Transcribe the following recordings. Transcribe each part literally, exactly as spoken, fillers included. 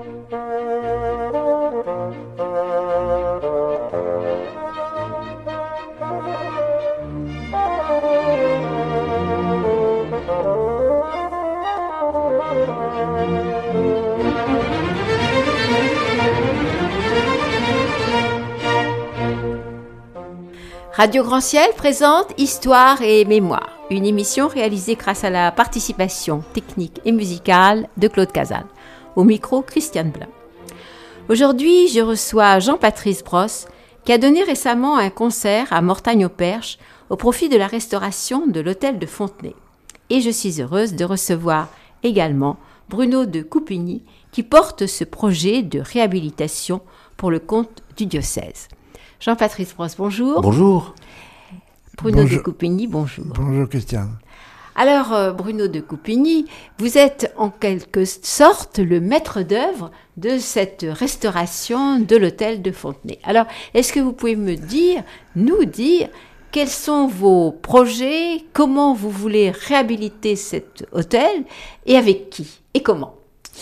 Radio Grand Ciel présente Histoire et Mémoire, une émission réalisée grâce à la participation technique et musicale de Claude Cazal. Au micro, Christiane Blin. Aujourd'hui, je reçois Jean-Patrice Brosse, qui a donné récemment un concert à Mortagne-au-Perche au profit de la restauration de l'hôtel de Fontenay. Et je suis heureuse de recevoir également Bruno de Coupigny, qui porte ce projet de réhabilitation pour le compte du diocèse. Jean-Patrice Brosse, bonjour. Bonjour. Bruno bonjour. de Coupigny, bonjour. Bonjour Christiane. Alors, euh, Bruno de Coupigny, vous êtes en quelque sorte le maître d'œuvre de cette restauration de l'hôtel de Fontenay. Alors, est-ce que vous pouvez me dire, nous dire, quels sont vos projets, comment vous voulez réhabiliter cet hôtel et avec qui et comment ?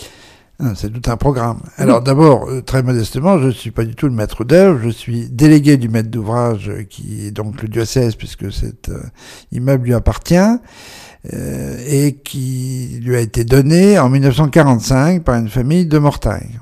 C'est tout un programme. Alors d'abord, très modestement, je ne suis pas du tout le maître d'œuvre, je suis délégué du maître d'ouvrage qui est donc le diocèse puisque cet euh, immeuble lui appartient euh, et qui lui a été donné en dix-neuf cent quarante-cinq par une famille de Mortagne.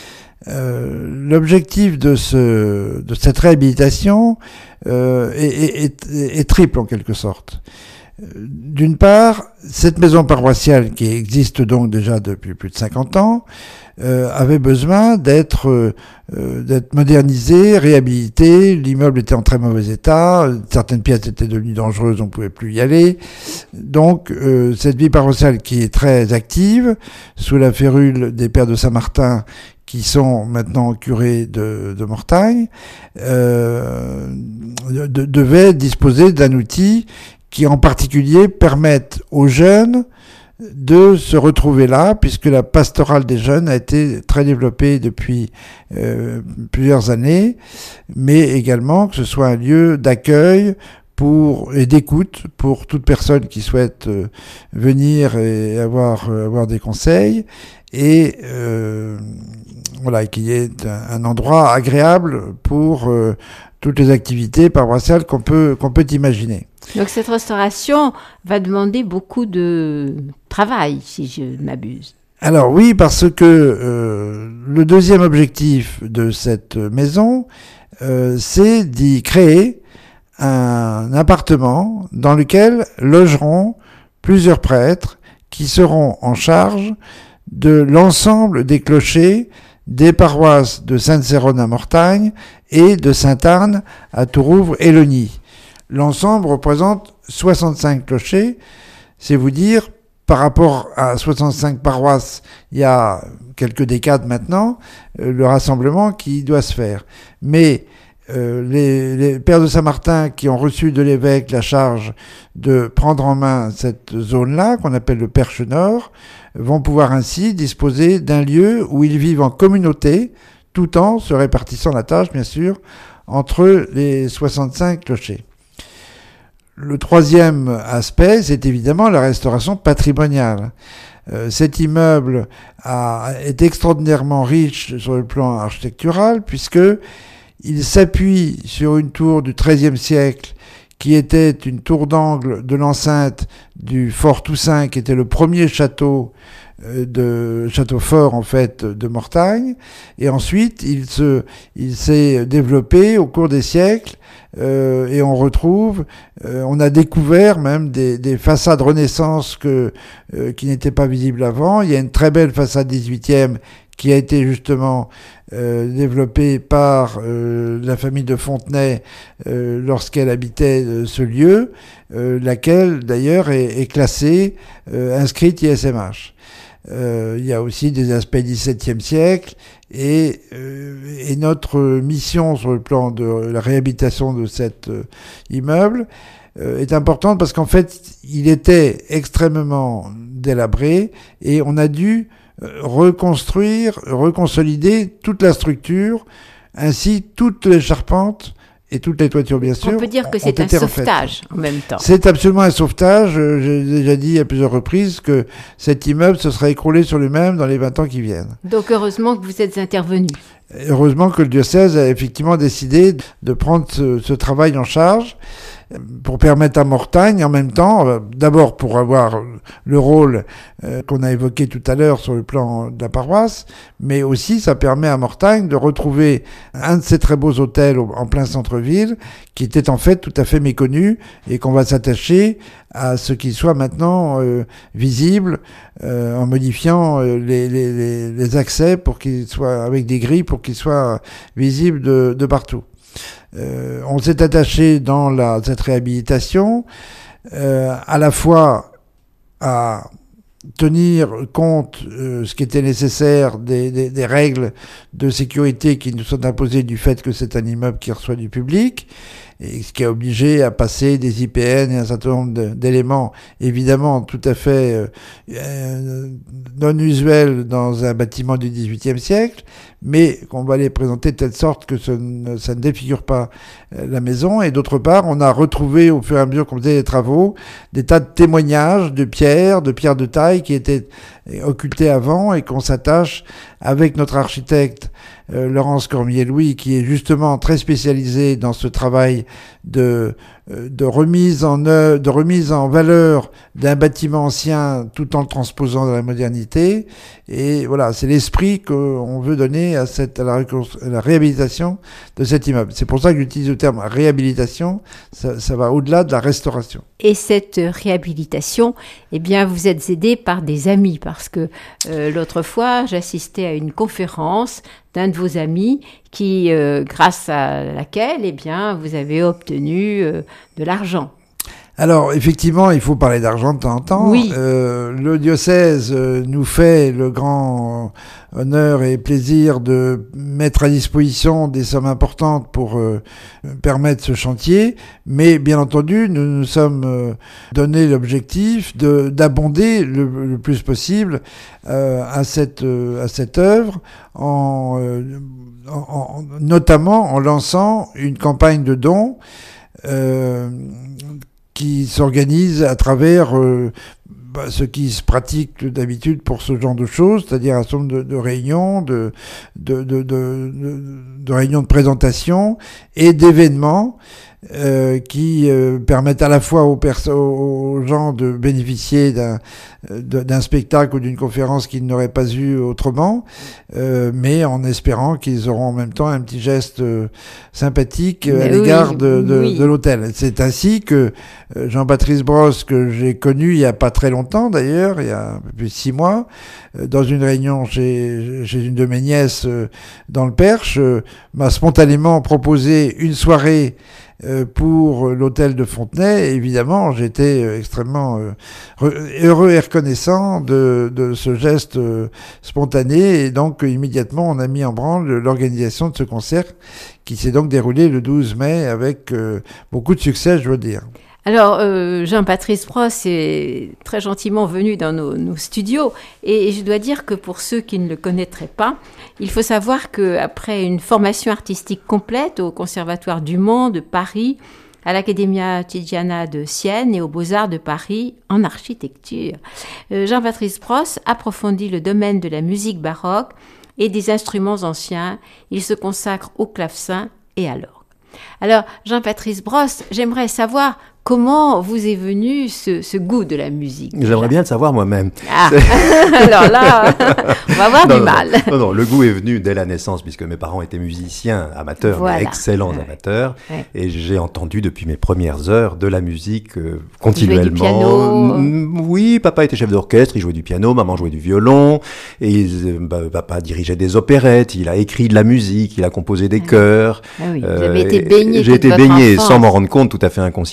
Euh, l'objectif de ce de cette réhabilitation euh, est, est, est, est triple en quelque sorte. D'une part, cette maison paroissiale qui existe donc déjà depuis plus de cinquante ans euh, avait besoin d'être euh, d'être modernisée, réhabilitée. L'immeuble était en très mauvais état, certaines pièces étaient devenues dangereuses, on ne pouvait plus y aller. Donc euh, cette vie paroissiale qui est très active, sous la férule des pères de Saint-Martin, qui sont maintenant curés de, de Mortagne, euh, de, devait disposer d'un outil qui en particulier permettent aux jeunes de se retrouver là, puisque la pastorale des jeunes a été très développée depuis euh, plusieurs années, mais également que ce soit un lieu d'accueil pour et d'écoute pour toute personne qui souhaite euh, venir et avoir euh, avoir des conseils, et euh, voilà, qu'il y ait un, un endroit agréable pour euh, toutes les activités paroissiales qu'on peut qu'on peut imaginer. Donc cette restauration va demander beaucoup de travail, si je ne m'abuse. Alors oui, parce que euh, le deuxième objectif de cette maison, euh, c'est d'y créer un appartement dans lequel logeront plusieurs prêtres qui seront en charge de l'ensemble des clochers des paroisses de Sainte-Céronne à Mortagne et de Sainte-Arne à Tourouvre-et-Logny. L'ensemble représente soixante-cinq clochers. C'est vous dire, par rapport à soixante-cinq paroisses, il y a quelques décades maintenant, euh, le rassemblement qui doit se faire. Mais euh, les, les pères de Saint-Martin qui ont reçu de l'évêque la charge de prendre en main cette zone-là, qu'on appelle le Perche Nord, vont pouvoir ainsi disposer d'un lieu où ils vivent en communauté, tout en se répartissant la tâche, bien sûr, entre les soixante-cinq clochers. Le troisième aspect, c'est évidemment la restauration patrimoniale. Euh, cet immeuble a, est extraordinairement riche sur le plan architectural, puisque il s'appuie sur une tour du treizième siècle qui était une tour d'angle de l'enceinte du Fort Toussaint, qui était le premier château de château fort en fait de Mortagne, et ensuite il se il s'est développé au cours des siècles, euh, et on retrouve euh, on a découvert même des, des façades Renaissance que euh, qui n'étaient pas visibles avant. Il y a une très belle façade dix-huitième qui a été justement euh, développée par euh, la famille de Fontenay euh, lorsqu'elle habitait euh, ce lieu, euh, laquelle d'ailleurs est, est classée, euh, inscrite I S M H. Euh, il y a aussi des aspects dix-septième siècle, et, euh, et notre mission sur le plan de la réhabilitation de cet euh, immeuble euh, est importante parce qu'en fait il était extrêmement délabré et on a dû reconstruire, reconsolider toute la structure, ainsi toutes les charpentes et toutes les toitures, bien sûr. On peut dire que c'est un sauvetage en même temps. C'est absolument un sauvetage. J'ai déjà dit à plusieurs reprises que cet immeuble se serait écroulé sur lui-même dans les vingt ans qui viennent. Donc heureusement que vous êtes intervenu. Heureusement que le diocèse a effectivement décidé de prendre ce, ce travail en charge pour permettre à Mortagne, en même temps, d'abord pour avoir le rôle euh, qu'on a évoqué tout à l'heure sur le plan de la paroisse, mais aussi ça permet à Mortagne de retrouver un de ces très beaux hôtels en plein centre-ville, qui était en fait tout à fait méconnu, et qu'on va s'attacher à ce qu'il soit maintenant euh, visible euh, en modifiant euh, les, les, les, les accès pour qu'il soit avec des grilles pour qu'il soit visible de, de partout. Euh, on s'est attaché dans la, cette réhabilitation euh, à la fois à tenir compte euh, ce qui était nécessaire des, des, des règles de sécurité qui nous sont imposées du fait que c'est un immeuble qui reçoit du public, et ce qui a obligé à passer des I P N et un certain nombre d'éléments évidemment tout à fait euh, non usuels dans un bâtiment du dix-huitième siècle, mais qu'on va les présenter de telle sorte que ce ne, ça ne défigure pas euh, la maison. Et d'autre part, on a retrouvé au fur et à mesure qu'on faisait les travaux des tas de témoignages de pierres, de pierres de taille qui étaient occultées avant, et qu'on s'attache avec notre architecte Euh, Laurence Cormier-Louis, qui est justement très spécialisée dans ce travail de, euh, de remise en œuvre, de remise en valeur d'un bâtiment ancien tout en le transposant dans la modernité. Et voilà, c'est l'esprit qu'on veut donner à cette, à la, à la réhabilitation de cet immeuble. C'est pour ça que j'utilise le terme réhabilitation. Ça, ça va au-delà de la restauration. Et cette réhabilitation, eh bien, vous êtes aidé par des amis, parce que euh, l'autre fois, j'assistais à une conférence d'un de vos amis qui, euh, grâce à laquelle, eh bien, vous avez obtenu euh, de l'argent. Alors, effectivement, il faut parler d'argent de temps en temps. Oui. Euh, le diocèse euh, nous fait le grand honneur et plaisir de mettre à disposition des sommes importantes pour euh, permettre ce chantier. Mais, bien entendu, nous nous sommes euh, donné l'objectif de d'abonder le, le plus possible euh, à cette euh, à cette œuvre, en, euh, en, en notamment en lançant une campagne de dons Euh, qui s'organise à travers euh, bah, ce qui se pratique d'habitude pour ce genre de choses, c'est-à-dire un certain nombre de, de réunions, de, de, de, de, de, de réunions de présentation et d'événements euh, qui euh, permettent à la fois aux, perso- aux gens de bénéficier d'un, d'un spectacle ou d'une conférence qu'ils n'auraient pas eu autrement, euh, mais en espérant qu'ils auront en même temps un petit geste euh, sympathique euh, à l'égard oui, de, de, oui. de l'hôtel. C'est ainsi que euh, Jean-Patrice Brosse, que j'ai connu il y a pas très longtemps d'ailleurs, il y a un peu plus de six mois, euh, dans une réunion chez, chez une de mes nièces euh, dans le Perche, euh, m'a spontanément proposé une soirée pour l'hôtel de Fontenay. Évidemment, j'étais extrêmement heureux et reconnaissant de, de ce geste spontané, et donc immédiatement on a mis en branle l'organisation de ce concert qui s'est donc déroulé le douze mai avec beaucoup de succès, je veux dire. Alors, euh, Jean-Patrice Brosse est très gentiment venu dans nos, nos studios, et, et je dois dire que pour ceux qui ne le connaîtraient pas, il faut savoir qu'après une formation artistique complète au Conservatoire du Mans de Paris, à l'Accademia Tiziana de Sienne et aux Beaux-Arts de Paris en architecture, euh, Jean-Patrice Brosse approfondit le domaine de la musique baroque et des instruments anciens. Il se consacre au clavecin et à l'orgue. Alors, Jean-Patrice Brosse, j'aimerais savoir comment vous est venu ce, ce goût de la musique. J'aimerais bien le savoir moi-même. Ah, alors là, on va avoir non, du non, mal. Non, non, le goût est venu dès la naissance, puisque mes parents étaient musiciens, amateurs, voilà. mais excellents ouais. amateurs. Ouais. Et j'ai entendu depuis mes premières heures de la musique euh, continuellement. Jouer du piano. Mmh, oui, papa était chef d'orchestre, il jouait du piano, maman jouait du violon. Et euh, bah, papa dirigeait des opérettes, il a écrit de la musique, il a composé des ah. chœurs. Ah oui, vous avez euh, été baigné J'ai été votre baigné enfance. Sans m'en rendre compte, tout à fait inconsciemment.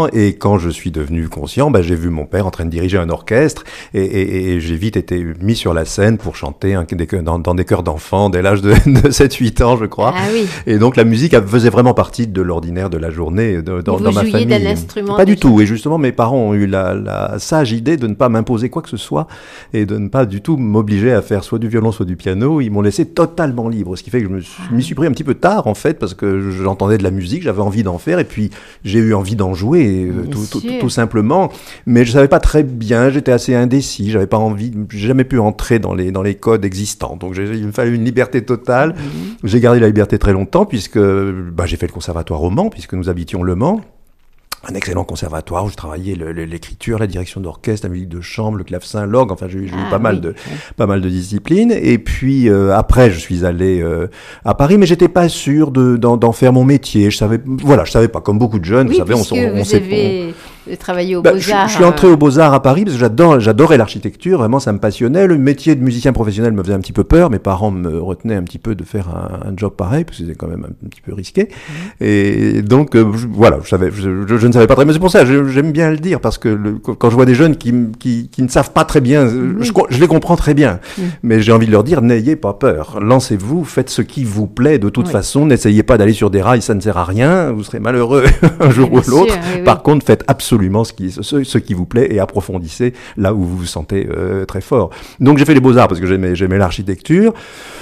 conscient. Et quand je suis devenu conscient, bah, j'ai vu mon père en train de diriger un orchestre et, et, et j'ai vite été mis sur la scène pour chanter un, des, dans, dans des chœurs d'enfants dès l'âge de, de sept huit ans, je crois. Ah oui. Et donc la musique elle, faisait vraiment partie de l'ordinaire de la journée de, dans, vous dans ma famille. Vous jouiez d'un instrument? Pas du tout. Et justement, mes parents ont eu la, la sage idée de ne pas m'imposer quoi que ce soit et de ne pas du tout m'obliger à faire soit du violon, soit du piano. Ils m'ont laissé totalement libre, ce qui fait que je me suis, m'y suis pris un petit peu tard en fait, parce que j'entendais de la musique, j'avais envie d'en faire et puis j'ai eu envie d'en jouer tout, tout, tout, tout simplement. Mais je savais pas très bien, j'étais assez indécis, j'avais pas envie, j'ai jamais pu entrer dans les dans les codes existants. Donc j'ai, il me fallait une liberté totale. Mmh. J'ai gardé la liberté très longtemps puisque bah, j'ai fait le conservatoire au Mans, puisque nous habitions Le Mans. Un excellent conservatoire où je travaillais le, le, l'écriture, la direction d'orchestre, la musique de chambre, le clavecin, l'orgue. Enfin, j'ai eu ah, pas oui. mal de oui. pas mal de disciplines. Et puis euh, après, je suis allé euh, à Paris, mais j'étais pas sûr de d'en, d'en faire mon métier. Je savais, voilà, je savais pas. Comme beaucoup de jeunes, oui, vous savez, on, on, on vous sait. Avez... On... travaillé aux bah, Beaux-Arts. Je, je suis entré aux Beaux-Arts à Paris parce que j'adore, j'adorais l'architecture. Vraiment, ça me passionnait. Le métier de musicien professionnel me faisait un petit peu peur. Mes parents me retenaient un petit peu de faire un, un job pareil parce que c'était quand même un petit peu risqué. Mmh. Et donc, euh, je, voilà, je savais, je, je, je ne savais pas très. Mais c'est pour ça. Je, J'aime bien le dire parce que le, quand je vois des jeunes qui, qui, qui ne savent pas très bien, oui. je, je les comprends très bien, oui. mais j'ai envie de leur dire, n'ayez pas peur, lancez-vous, faites ce qui vous plaît de toute oui. façon, n'essayez pas d'aller sur des rails, ça ne sert à rien, vous serez malheureux un jour bien ou l'autre. Sûr, oui, Par oui. contre, faites absolument ce qui, ce, ce qui vous plaît et approfondissez là où vous vous sentez euh, très fort. Donc j'ai fait les Beaux-Arts parce que j'aimais, j'aimais l'architecture.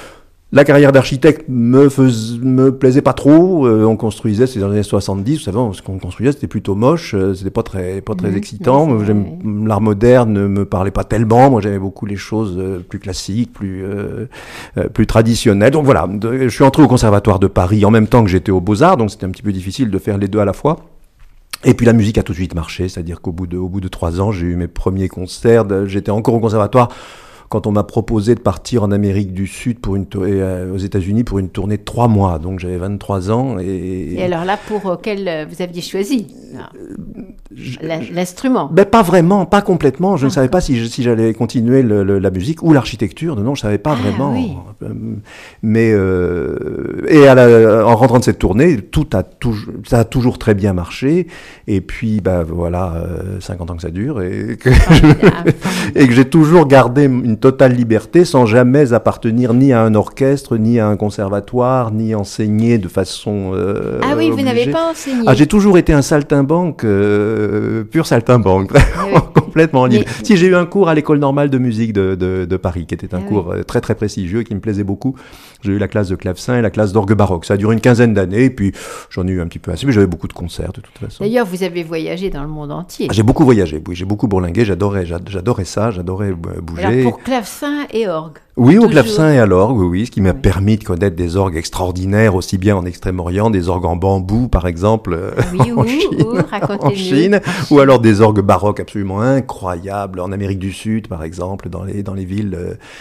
La carrière d'architecte me fais, me plaisait pas trop. Euh, on construisait, c'était dans les années soixante-dix. Vous savez, ce qu'on construisait, c'était plutôt moche. Euh, c'était pas très, pas très mmh, excitant. Oui, J'aime, oui. L'art moderne ne me parlait pas tellement. Moi, j'aimais beaucoup les choses euh, plus classiques, plus, euh, euh, plus traditionnelles. Donc voilà, de, je suis entré au Conservatoire de Paris en même temps que j'étais aux Beaux-Arts. Donc c'était un petit peu difficile de faire les deux à la fois. Et puis la musique a tout de suite marché. C'est-à-dire qu'au bout de, au bout de trois ans, j'ai eu mes premiers concerts. De, j'étais encore au Conservatoire quand on m'a proposé de partir en Amérique du Sud pour une tournée, euh, aux États-Unis pour une tournée de trois mois. Donc j'avais vingt-trois ans. Et, et alors là, pour euh, quel euh, vous aviez choisi je, l'instrument? Ben pas vraiment, pas complètement. Je ah, ne savais pas si, je, si j'allais continuer le, le, la musique ou l'architecture. Non, je savais pas ah, vraiment. Oui. Mais euh, et à la, en rentrant de cette tournée, tout a toujours, ça a toujours très bien marché. Et puis ben voilà, euh, cinquante ans que ça dure et que, ah, je, et que j'ai toujours gardé une totale liberté sans jamais appartenir ni à un orchestre, ni à un conservatoire, ni enseigner de façon euh, Ah oui, obligée. Vous n'avez pas enseigné. Ah, j'ai toujours été un saltimbanque, euh, pur saltimbanque, oui. complètement libre. Mais... Si j'ai eu un cours à l'école normale de musique de, de, de Paris, qui était un ah cours oui. très très prestigieux, qui me plaisait beaucoup. J'ai eu la classe de clavecin et la classe d'orgue baroque. Ça a duré une quinzaine d'années, et puis j'en ai eu un petit peu assez, mais j'avais beaucoup de concerts de toute façon. D'ailleurs, vous avez voyagé dans le monde entier. Ah, j'ai beaucoup voyagé, oui, j'ai beaucoup bourlingué, j'adorais, j'adorais ça, j'adorais bouger. Alors pour clavecin et orgue. Oui, au clavecin et à l'orgue, oui, oui, ce qui m'a oui. permis de connaître des orgues extraordinaires, aussi bien en Extrême-Orient, des orgues en bambou, par exemple, oui, en, où, Chine, où, en Chine, ou alors des orgues baroques absolument incroyables, en Amérique du Sud, par exemple, dans les dans les villes,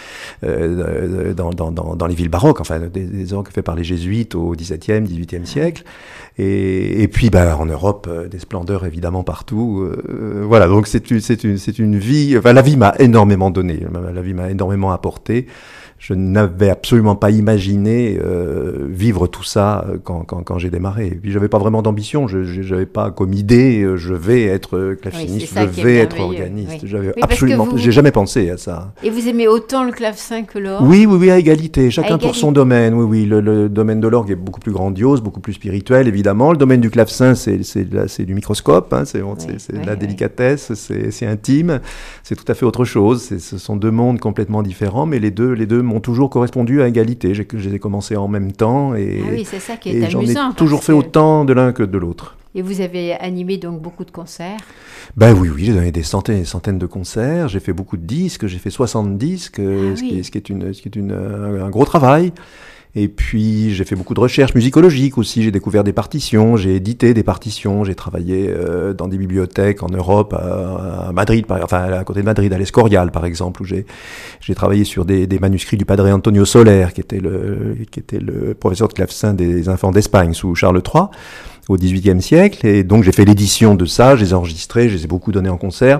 euh, dans, dans dans dans les villes baroques, enfin des, des orgues faits par les jésuites au dix-septième, dix-huitième siècle, et et puis bah en Europe, des splendeurs évidemment partout, euh, voilà, donc c'est une c'est une c'est une vie, enfin la vie m'a énormément donné, la vie m'a énormément apporté. Je n'avais absolument pas imaginé euh, vivre tout ça quand, quand, quand j'ai démarré. Et puis, j'avais pas vraiment d'ambition. Je, je j'avais pas comme idée, je vais être claveciniste, oui, je vais être organiste. Oui. J'avais oui, absolument, vous... j'ai jamais pensé à ça. Et vous aimez autant le clavecin que l'orgue? Oui, oui, oui, à égalité. Chacun à égalité. Pour son domaine. Oui, oui. Le, le domaine de l'orgue est beaucoup plus grandiose, beaucoup plus spirituel, évidemment. Le domaine du clavecin, c'est, c'est, c'est du microscope, hein, c'est, oui, c'est, c'est oui, de la oui. délicatesse, c'est, c'est intime. C'est tout à fait autre chose. C'est, ce sont deux mondes complètement différents, mais les deux, les deux m'ont toujours correspondu à égalité. J'ai, j'ai commencé en même temps et, ah oui, c'est ça qui est et amusant, j'en ai toujours fait que... autant de l'un que de l'autre. Et vous avez animé donc beaucoup de concerts? Ben oui, oui, j'ai donné des centaines et des centaines de concerts, j'ai fait beaucoup de disques, j'ai fait soixante disques, ah ce, oui. qui est, ce qui est, une, ce qui est une, un gros travail. Et puis, j'ai fait beaucoup de recherches musicologiques aussi. J'ai découvert des partitions, j'ai édité des partitions, j'ai travaillé euh, dans des bibliothèques en Europe, à, à Madrid, par, enfin à côté de Madrid, à l'Escorial par exemple, où j'ai j'ai travaillé sur des, des manuscrits du Padre Antonio Soler, qui était le qui était le professeur de clavecin des infants d'Espagne sous Charles trois au dix-huitième siècle. Et donc, j'ai fait l'édition de ça, je les ai enregistrés, je les ai beaucoup donnés en concert.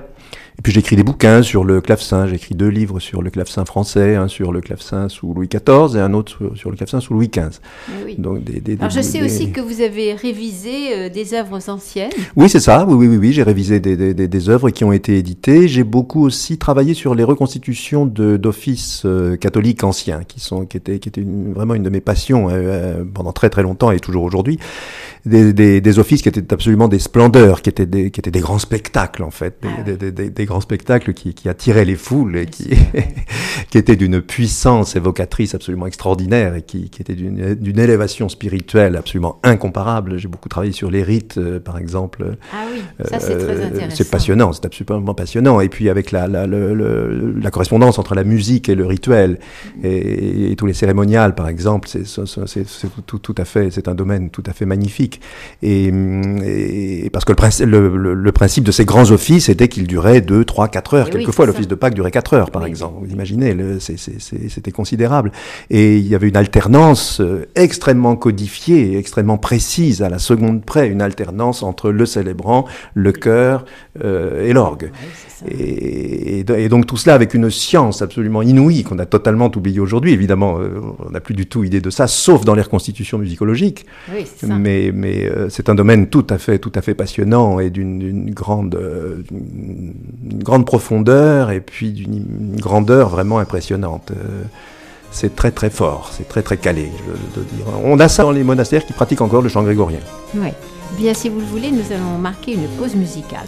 Et puis j'écris des bouquins sur le clavecin. J'écris deux livres sur le clavecin français, un sur le clavecin sous Louis quatorze et un autre sur, sur le clavecin sous Louis quinze. Oui. Donc des, des, Alors des, je sais des... aussi que vous avez révisé euh, des œuvres anciennes. Oui, c'est ça. Oui, oui, oui, oui. J'ai révisé des, des, des, des œuvres qui ont été éditées. J'ai beaucoup aussi travaillé sur les reconstitutions de, d'offices euh, catholiques anciens, qui sont, qui étaient, qui étaient une, vraiment une de mes passions euh, pendant très très longtemps et toujours aujourd'hui. Des, des, des offices qui étaient absolument des splendeurs, qui étaient des, qui étaient des grands spectacles en fait, des, ah, des, des, des, des grands spectacles qui, qui attiraient les foules et qui, qui étaient d'une puissance évocatrice absolument extraordinaire et qui, qui étaient d'une, d'une élévation spirituelle absolument incomparable. J'ai beaucoup travaillé sur les rites, euh, par exemple. Ah oui, ça c'est euh, très intéressant. C'est passionnant, c'est absolument passionnant. Et puis avec la, la, le, le, la correspondance entre la musique et le rituel mmh. et, et tous les cérémonials, par exemple, c'est, c'est, c'est, c'est tout, tout à fait, c'est un domaine tout à fait magnifique. Et, et parce que le principe, le, le, le principe de ces grands offices était qu'ils duraient deux, trois, quatre heures. Et Quelquefois, oui, l'office de Pâques durait quatre heures, par oui. exemple. Vous imaginez, le, c'est, c'est, c'est, c'était considérable. Et il y avait une alternance euh, extrêmement codifiée, extrêmement précise, à la seconde près, une alternance entre le célébrant, le chœur euh, et l'orgue. Oui, et, et, et donc tout cela avec une science absolument inouïe qu'on a totalement oubliée aujourd'hui. Évidemment, euh, on n'a plus du tout idée de ça, sauf dans les reconstitutions musicologiques. Oui, c'est ça. Mais, mais euh, c'est un domaine tout à fait, tout à fait passionnant et d'une, d'une grande, euh, d'une grande profondeur et puis d'une grandeur vraiment impressionnante. Euh, c'est très très fort, c'est très très calé, je dois dire. On a ça dans les monastères qui pratiquent encore le chant grégorien. Oui. Bien, si vous le voulez, nous allons marquer une pause musicale.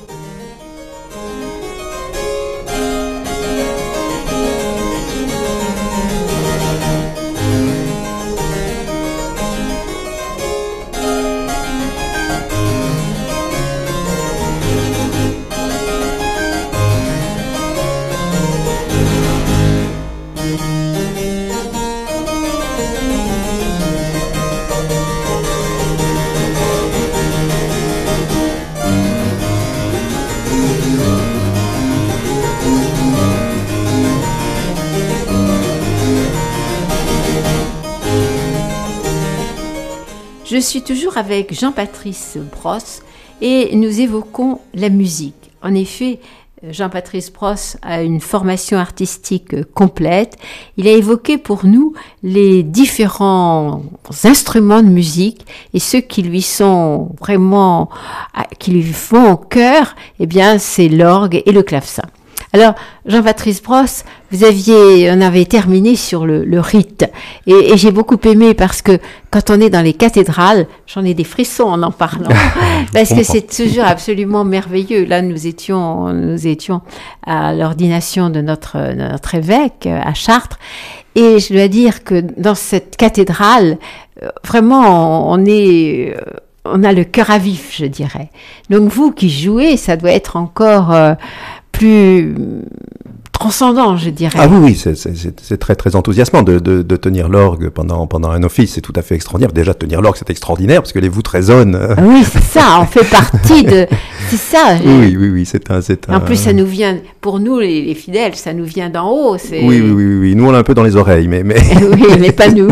Je suis toujours avec Jean-Patrice Brosse et nous évoquons la musique. En effet, Jean-Patrice Brosse a une formation artistique complète. Il a évoqué pour nous les différents instruments de musique et ceux qui lui sont vraiment, qui lui font au cœur, eh bien, c'est l'orgue et le clavecin. Alors, Jean-Patrice Brosse, vous aviez, on avait terminé sur le, le rite, et, et j'ai beaucoup aimé parce que quand on est dans les cathédrales, j'en ai des frissons en en parlant, parce que c'est toujours absolument merveilleux. Là, nous étions, nous étions à l'ordination de notre, de notre évêque à Chartres, et je dois dire que dans cette cathédrale, vraiment, on est, on a le cœur à vif, je dirais. Donc vous qui jouez, ça doit être encore euh, plus transcendant, je dirais. Ah oui, oui, c'est, c'est, c'est très, très enthousiasmant de, de, de tenir l'orgue pendant, pendant un office, c'est tout à fait extraordinaire. Déjà, tenir l'orgue, c'est extraordinaire, parce que les voûtes résonnent. Oui, c'est ça, on fait partie de... C'est ça. Oui, oui, oui, c'est un... C'est un... En plus, ça nous vient, pour nous, les, les fidèles, ça nous vient d'en haut. C'est... Oui, oui, oui, oui, nous, on l'a un peu dans les oreilles, mais... mais... oui, mais pas nous.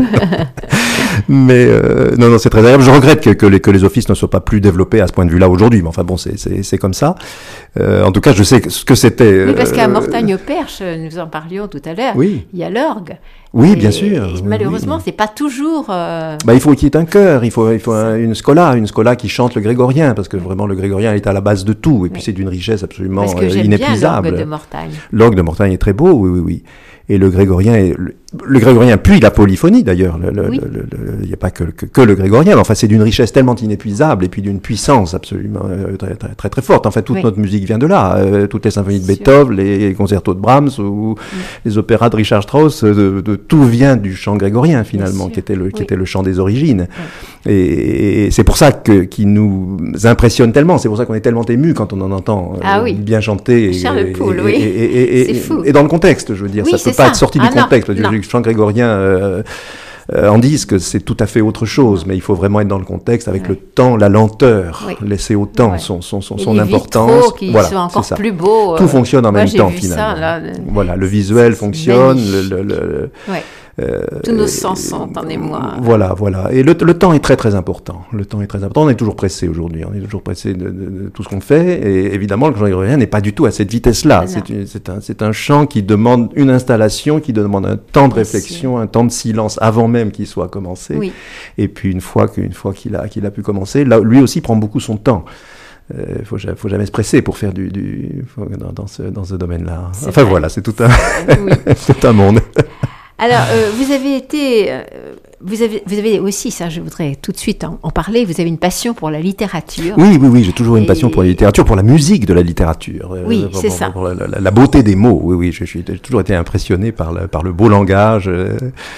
Mais euh, non, non, c'est très agréable. Je regrette que, que, les, que les offices ne soient pas plus développés à ce point de vue-là aujourd'hui. Mais enfin bon, c'est, c'est, c'est comme ça. Euh, en tout cas, je sais ce que c'était. Oui, parce qu'à Mortagne-au-Perche, nous en parlions tout à l'heure, oui. Il y a l'orgue. Oui, et, bien sûr. Et malheureusement, oui. c'est pas toujours... Euh... Bah, il faut qu'il y ait un chœur, il faut, il faut un, une scola, une scola qui chante le grégorien, parce que vraiment le grégorien est à la base de tout. Et puis oui. C'est d'une richesse absolument parce que j'aime inépuisable. Bien l'orgue de Mortagne. L'orgue de Mortagne est très beau, oui, oui, oui. Et le grégorien, est, le, le grégorien puis la polyphonie d'ailleurs. Il n'y oui. a pas que, que, que le grégorien, mais enfin c'est d'une richesse tellement inépuisable et puis d'une puissance absolument euh, très, très très très forte. En fait, toute oui. notre musique vient de là. Euh, toutes les symphonies de Beethoven, les concertos de Brahms ou oui. les opéras de Richard Strauss, de, de, tout vient du chant grégorien finalement, qui était le oui. qui était le chant des origines. Oui. Et, et c'est pour ça que qui nous impressionne tellement. C'est pour ça qu'on est tellement ému quand on en entend ah, euh, oui. bien chanter. Charles et, Poul, et, oui. Et, et, et, c'est fou. Et dans le contexte, je veux dire, oui, ça peut ça. pas être sorti ah, du contexte. Non, Le chant grégorien euh, euh, en disque, c'est tout à fait autre chose, mais il faut vraiment être dans le contexte avec ouais. le temps, la lenteur, oui. laisser au temps ouais. son, son, son, son importance. Qui voilà, sont encore plus beaux. Tout euh, fonctionne en moi, même temps finalement. Ça, là, voilà, le visuel fonctionne, le, le, le, ouais. Euh, Tous nos sens sont en émoi. Voilà, voilà. Et le, le temps est très très important. Le temps est très important. On est toujours pressé aujourd'hui. On est toujours pressé de, de, de tout ce qu'on fait. Et évidemment, le chant grégorien n'est pas du tout à cette vitesse-là. C'est, une, c'est, un, c'est un chant qui demande une installation, qui demande un temps de réflexion, un temps de silence avant même qu'il soit commencé. Oui. Et puis une fois, qu'une fois qu'il a, qu'il a pu commencer, là, lui aussi prend beaucoup son temps. Il euh, ne faut, faut jamais se presser pour faire du, du dans, dans, ce, dans ce domaine-là. C'est enfin vrai. Voilà, c'est tout un, oui. tout un monde. Alors, euh, vous avez été, euh, vous avez, vous avez aussi, ça, je voudrais tout de suite en, en parler. Vous avez une passion pour la littérature. Oui, oui, oui, j'ai toujours et... une passion pour la littérature, pour la musique de la littérature. Oui, euh, c'est pour, ça. Pour la, la, la beauté des mots. Oui, oui, je, je, j'ai toujours été impressionné par le, par le beau langage. Euh,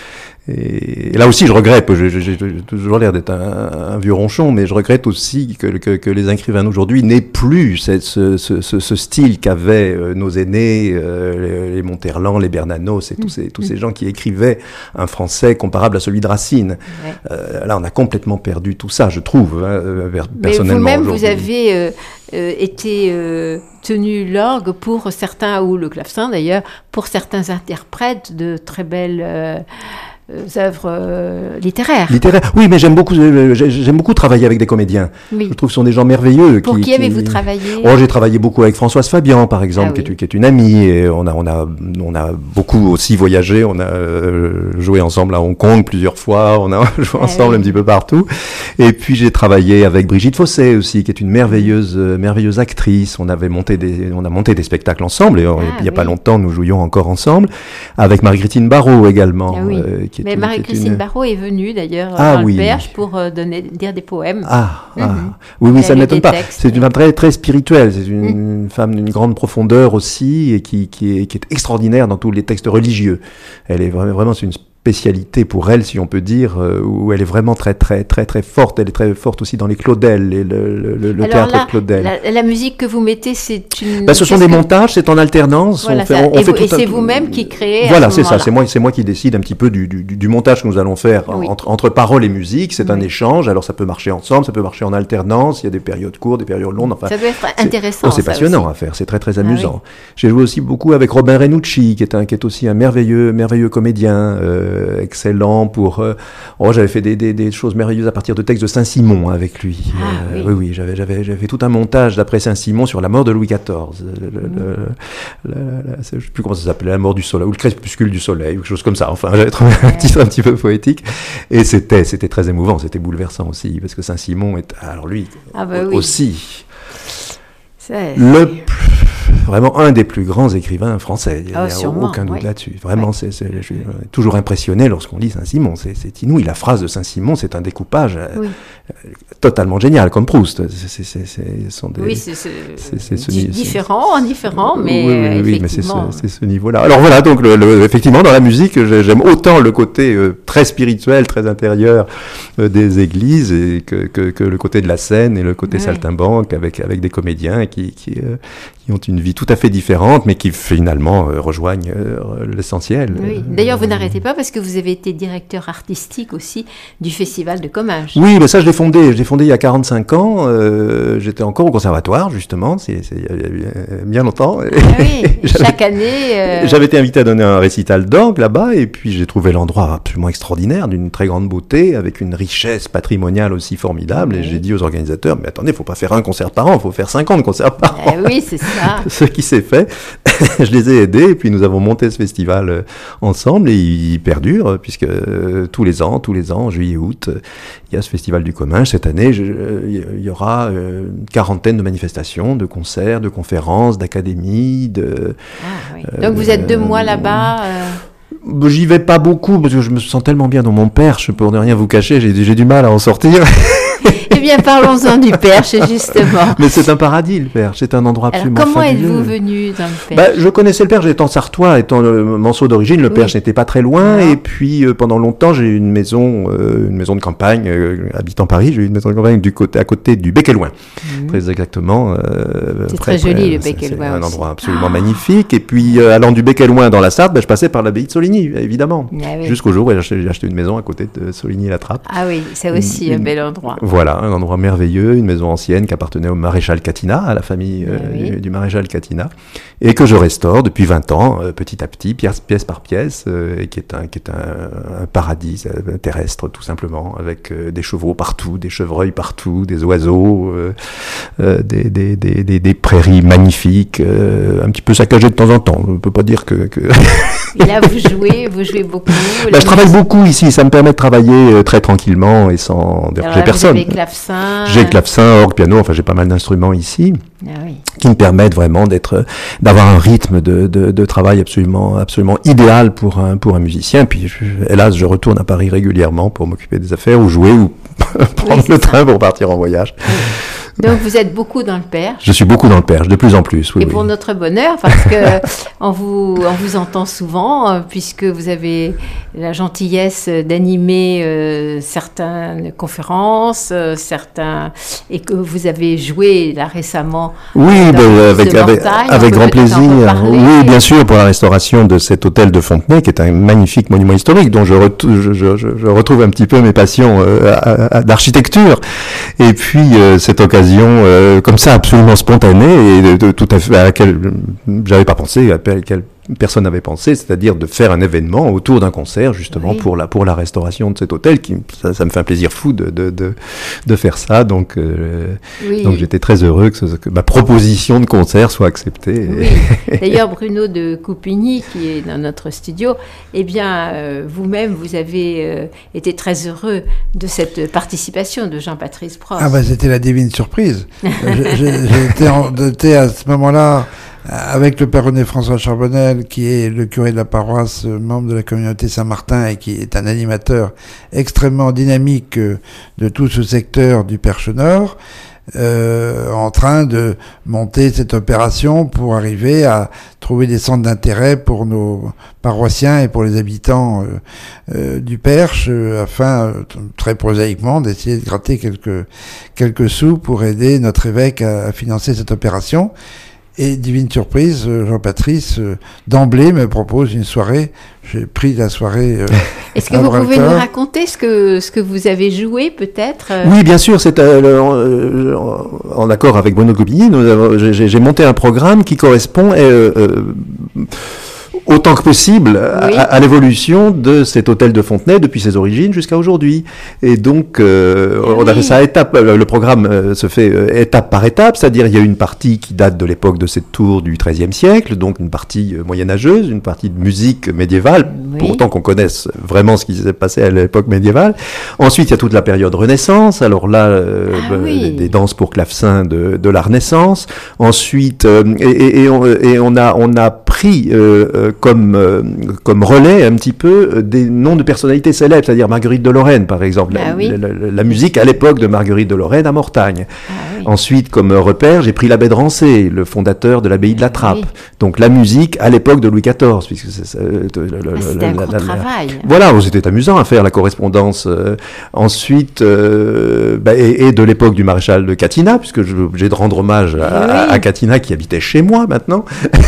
Et là aussi, je regrette, j'ai, j'ai, j'ai toujours l'air d'être un, un vieux ronchon, mais je regrette aussi que, que, que les écrivains d'aujourd'hui n'aient plus cette, ce, ce, ce style qu'avaient nos aînés, euh, les, les Monterland, les Bernanos et tous ces, tous ces gens qui écrivaient un français comparable à celui de Racine. Ouais. Euh, là, on a complètement perdu tout ça, je trouve, hein, personnellement. Mais vous-même, aujourd'hui. vous avez euh, euh, été euh, tenu l'orgue pour certains, ou le clavecin d'ailleurs, pour certains interprètes de très belles... Euh, œuvres euh, littéraires. Littéraires, oui, mais j'aime beaucoup, euh, j'aime beaucoup travailler avec des comédiens. Oui. Je trouve que ce sont des gens merveilleux. Pour qui, qui avez-vous qui... travaillé ? Oh, j'ai travaillé beaucoup avec Françoise Fabian, par exemple, ah, qui, oui. est, qui est une amie. Et on a, on a, on a beaucoup aussi voyagé. On a euh, joué ensemble à Hong Kong plusieurs fois. On a joué ah, ensemble oui. un petit peu partout. Et puis j'ai travaillé avec Brigitte Fossé aussi, qui est une merveilleuse, euh, merveilleuse actrice. On avait monté des, on a monté des spectacles ensemble. Et ah, il y a oui. pas longtemps, nous jouions encore ensemble avec Margritine Barrault également. Ah, oui. euh, Qui Mais Marie-Christine une... Barrault est venue d'ailleurs ah, dans oui. le Perche pour euh, donner, dire des poèmes. Ah, mm-hmm. ah. oui, oui, ça ne m'étonne pas. Textes. C'est une femme très, très spirituelle. C'est une mm. femme d'une grande profondeur aussi et qui, qui, est, qui est extraordinaire dans tous les textes religieux. Elle est vraiment, vraiment c'est une spécialité pour elle, si on peut dire, euh, où elle est vraiment très, très, très, très forte. Elle est très forte aussi dans les Claudel, et le, le, le théâtre là, de Claudel. La, la musique que vous mettez, c'est une... Ben, ce sont des que... montages, c'est en alternance. Voilà, on fait, on, on et fait vous, et c'est un... vous-même qui créez. Voilà, c'est ça. C'est moi, c'est moi qui décide un petit peu du, du, du montage que nous allons faire oui. entre, entre paroles et musique. C'est oui. un échange. Alors, ça peut marcher ensemble, ça peut marcher en alternance. Il y a des périodes courtes, des périodes longues. Enfin, ça peut être intéressant. Oh, c'est passionnant aussi. à faire. C'est très, très amusant. Ah, oui. J'ai joué aussi beaucoup avec Robin Renucci, qui est un, qui est aussi un merveilleux, merveilleux comédien, euh, excellent. Pour, euh, oh, j'avais fait des, des, des choses merveilleuses à partir de textes de Saint-Simon avec lui. Ah, euh, oui, oui, oui, j'avais, j'avais, j'avais fait tout un montage d'après Saint-Simon sur la mort de Louis quatorze. Le, le, mmh. le, le, le, je ne sais plus comment ça s'appelait, la mort du soleil, ou le crépuscule du soleil, ou quelque chose comme ça. Enfin, j'avais trouvé un titre un petit peu poétique. Et c'était, c'était très émouvant, c'était bouleversant aussi, parce que Saint-Simon est, alors lui, ah bah oui. aussi, c'est... le vraiment un des plus grands écrivains français. Il n'y a, oh, sûrement, aucun doute oui. là-dessus. Vraiment, oui. c'est, c'est, je suis toujours impressionné lorsqu'on lit Saint-Simon. C'est, c'est inouï. La phrase de Saint-Simon, c'est un découpage oui. euh, totalement génial, comme Proust. C'est, c'est, c'est, c'est, sont des, oui, c'est, c'est, c'est, c'est ce di- différent, différent, mais oui, oui, oui, oui, mais c'est ce, c'est ce niveau-là. Alors voilà, donc le, le, effectivement, dans la musique, j'aime autant le côté euh, très spirituel, très intérieur euh, des églises et que, que, que le côté de la scène et le côté oui. saltimbanque avec, avec des comédiens qui, qui, euh, qui ont une vie tout à fait différente, mais qui finalement euh, rejoignent euh, l'essentiel. Oui. D'ailleurs, vous n'arrêtez pas parce que vous avez été directeur artistique aussi du Festival de Comminges. Oui, mais ça, je l'ai fondé. Je l'ai fondé il y a quarante-cinq ans. Euh, j'étais encore au conservatoire, justement. C'est, c'est il y a bien longtemps. Ah oui, chaque année. Euh... J'avais été invité à donner un récital d'orgue là-bas, et puis j'ai trouvé l'endroit absolument extraordinaire, d'une très grande beauté, avec une richesse patrimoniale aussi formidable. Oui. Et j'ai dit aux organisateurs, mais attendez, il ne faut pas faire un concert par an, il faut faire cinquante concerts par an. Eh oui, c'est ça. Ce qui s'est fait. Je les ai aidés et puis nous avons monté ce festival euh, ensemble et il, il perdure euh, puisque euh, tous les ans, tous les ans, en juillet, août, euh, il y a ce festival du Comminges. Cette année, je, euh, il y aura euh, une quarantaine de manifestations, de concerts, de conférences, d'académies. De, ah, oui. Donc euh, vous êtes deux mois là-bas euh... J'y vais pas beaucoup parce que je me sens tellement bien dans mon Perche, pour ne rien vous cacher, j'ai, j'ai du mal à en sortir. Eh bien, parlons-en du Perche, justement. Mais c'est un paradis, le Perche. C'est un endroit absolument Alors, comment fabuleux. êtes-vous venu dans le Perche ? Bah, je connaissais le Perche, étant sartois, étant le Manceau d'origine. Le oui. Perche n'était pas très loin. Non. Et puis, euh, pendant longtemps, j'ai eu une maison, euh, une maison de campagne, euh, habitant Paris. J'ai eu une maison de campagne du côté, à côté du Bec et Loing. Mmh. Très exactement. Euh, c'est près, très joli, près, le Bec et Loing. C'est un endroit absolument ah. magnifique. Et puis, euh, allant du Bec et Loing dans la Sarthe, bah, je passais par l'abbaye de Soligny, évidemment. Ah, oui. Jusqu'au jour où j'ai acheté, j'ai acheté une maison à côté de Soligny-la-Trappe. Ah oui, c'est aussi une, un bel endroit. Voilà, un endroit merveilleux, une maison ancienne qui appartenait au maréchal Catinat, à la famille euh, oui. du, du maréchal Catinat, et que je restaure depuis vingt ans, euh, petit à petit, pièce, pièce par pièce, euh, et qui est un, qui est un, un paradis euh, terrestre, tout simplement, avec euh, des chevaux partout, des chevreuils partout, des oiseaux, euh, euh, des, des, des, des, des prairies magnifiques, euh, un petit peu saccagées de temps en temps. On ne peut pas dire que... que... Et là, vous jouez, vous jouez beaucoup. Bah, je travaille beaucoup ici, ça me permet de travailler euh, très tranquillement et sans déranger Alors, personne. Vous avez clavecin. J'ai clavecin, orgue, piano, enfin j'ai pas mal d'instruments ici. Ah oui. Qui me permettent vraiment d'être, d'avoir un rythme de, de, de travail absolument, absolument idéal pour un, pour un musicien. Puis, je, hélas, je retourne à Paris régulièrement pour m'occuper des affaires ou jouer ou prendre oui, le ça. train pour partir en voyage. Oui. Donc vous êtes beaucoup dans le Perche. Je suis beaucoup dans le Perche, de plus en plus. Oui, et oui. pour notre bonheur, parce que on vous on vous entend souvent, euh, puisque vous avez la gentillesse d'animer euh, certaines conférences, euh, certains et que vous avez joué là récemment. Oui, dans ben, le avec de avec, Mortagne, avec on grand peut peut-être en plaisir. reparler. Oui, bien sûr, pour la restauration de cet hôtel de Fontenay, qui est un magnifique monument historique, dont je, retou- je, je, je, je retrouve un petit peu mes passions euh, à, à, d'architecture. Et puis euh, cette occasion, euh, comme ça, absolument spontanée et de, de, tout à fait à laquelle j'avais pas pensé, à laquelle personne n'avait pensé, c'est-à-dire de faire un événement autour d'un concert, justement, oui. pour la pour la restauration de cet hôtel. Qui ça, ça me fait un plaisir fou de de de, de faire ça. Donc euh, Oui. donc j'étais très heureux que, ce, que ma proposition de concert soit acceptée. Oui. D'ailleurs, Bruno de Coupigny, qui est dans notre studio, eh bien, euh, vous-même, vous avez euh, été très heureux de cette participation de Jean-Patrice Prost. Ah bah c'était la divine surprise. J'étais en- j'étais à ce moment-là avec le père René François Charbonnel, qui est le curé de la paroisse, membre de la communauté Saint-Martin et qui est un animateur extrêmement dynamique de tout ce secteur du Perche Nord. Euh, en train de monter cette opération pour arriver à trouver des centres d'intérêt pour nos paroissiens et pour les habitants euh, euh, du Perche, euh, afin, euh, très prosaïquement, d'essayer de gratter quelques, quelques sous pour aider notre évêque à, à financer cette opération. Et divine surprise, Jean-Patrice, euh, d'emblée, me propose une soirée. J'ai pris la soirée. Euh, Est-ce que vous pouvez nous raconter ce que, ce que vous avez joué, peut-être euh... Oui, bien sûr, c'est euh, euh, en accord avec Bruno Coupigny. Nous avons, j'ai, j'ai monté un programme qui correspond euh, euh, autant que possible oui. à, à l'évolution de cet hôtel de Fontenay depuis ses origines jusqu'à aujourd'hui. Et donc, euh, oui. on a fait ça à étape. Le programme euh, se fait euh, étape par étape, c'est-à-dire il y a une partie qui date de l'époque de cette tour du treizième siècle, donc une partie euh, moyenâgeuse, une partie de musique médiévale, oui. pour autant qu'on connaisse vraiment ce qui s'est passé à l'époque médiévale. Ensuite, il y a toute la période Renaissance. Alors là, euh, ah, oui. des, des danses pour clavecin de, de la Renaissance. Ensuite, euh, et, et, et, on, et on a on a pris euh, comme euh, comme relais un petit peu des noms de personnalités célèbres, c'est-à-dire Marguerite de Lorraine, par exemple. Ah, la, oui. la, la, la musique à l'époque de Marguerite de Lorraine à Mortagne. Ah, oui. Ensuite, comme repère, j'ai pris l'abbé de Rancé, le fondateur de l'abbaye de la Trappe. Oui. Donc la musique à l'époque de Louis quatorze, puisque c'est, euh, ah, c'était un gros la, travail. La, voilà, c'était amusant à faire la correspondance. Euh, ensuite, euh, bah, et, et de l'époque du maréchal de Catinat, puisque je, j'ai de rendre hommage à, oui. à, à Catinat qui habitait chez moi maintenant.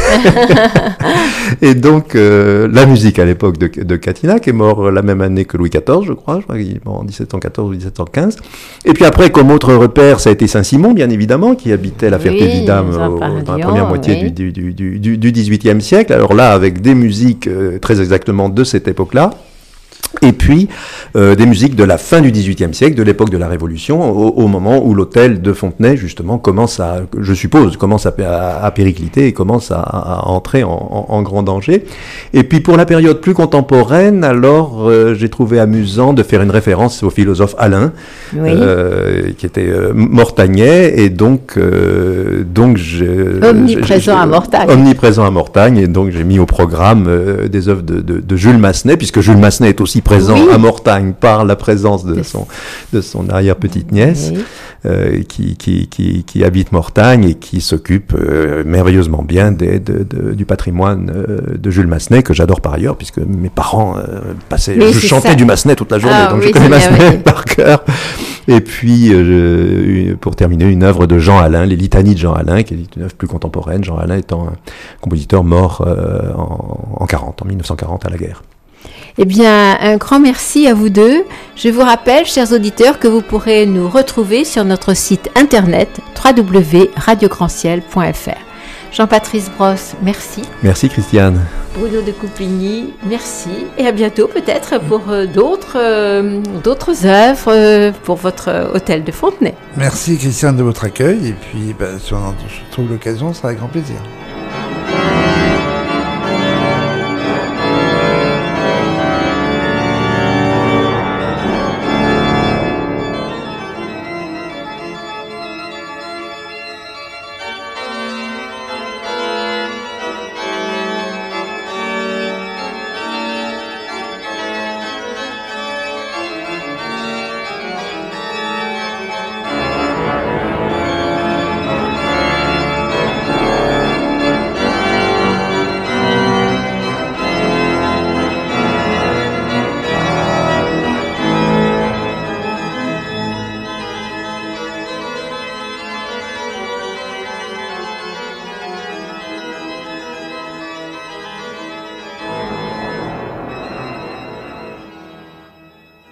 Et donc euh, la musique à l'époque de, de Catinat, qui est mort la même année que Louis quatorze, je crois, je crois qu'il est mort en dix-sept cent quatorze ou dix-sept cent quinze. Et puis après, comme autre repère, ça a été Saint-Simon, bien évidemment, qui habitait la Ferté-Vidame oui, dans la première moitié oui. du, du, du, du, du dix-huitième siècle. Alors là, avec des musiques euh, très exactement de cette époque-là. Et puis euh, des musiques de la fin du dix-huitième siècle, de l'époque de la Révolution, au, au moment où l'hôtel de Fontenay, justement, commence à, je suppose, commence à, à, à péricliter et commence à, à entrer en, en, en grand danger. Et puis pour la période plus contemporaine, alors euh, j'ai trouvé amusant de faire une référence au philosophe Alain, oui. euh, qui était euh, mortagnais, et donc euh, donc je, omniprésent je, je, à Mortagne. Omniprésent à Mortagne, et donc j'ai mis au programme euh, des œuvres de, de, de Jules Massenet, puisque Jules Massenet est aussi présent oui. à Mortagne par la présence de son de son arrière-petite-nièce oui. euh, qui, qui qui qui habite Mortagne et qui s'occupe euh, merveilleusement bien des, de, de, du patrimoine euh, de Jules Massenet, que j'adore par ailleurs, puisque mes parents euh, passaient oui, je chantais ça. du Massenet toute la journée, ah, donc oui, je connais Massenet bien, par cœur. Et puis euh, pour terminer, une œuvre de Jean Alain, les litanies de Jean Alain, qui est une œuvre plus contemporaine, Jean Alain étant un compositeur mort euh, en, en quarante, en mille neuf cent quarante à la guerre. Eh bien, un grand merci à vous deux. Je vous rappelle, chers auditeurs, que vous pourrez nous retrouver sur notre site internet w w w point radio grand ciel point f r. Jean-Patrice Brosse, merci. Merci Christiane. Bruno de Coupigny, merci. Et à bientôt peut-être pour euh, d'autres, euh, d'autres œuvres euh, pour votre euh, hôtel de Fontenay. Merci Christiane de votre accueil. Et puis, ben, si on en trouve l'occasion, ce sera avec grand plaisir.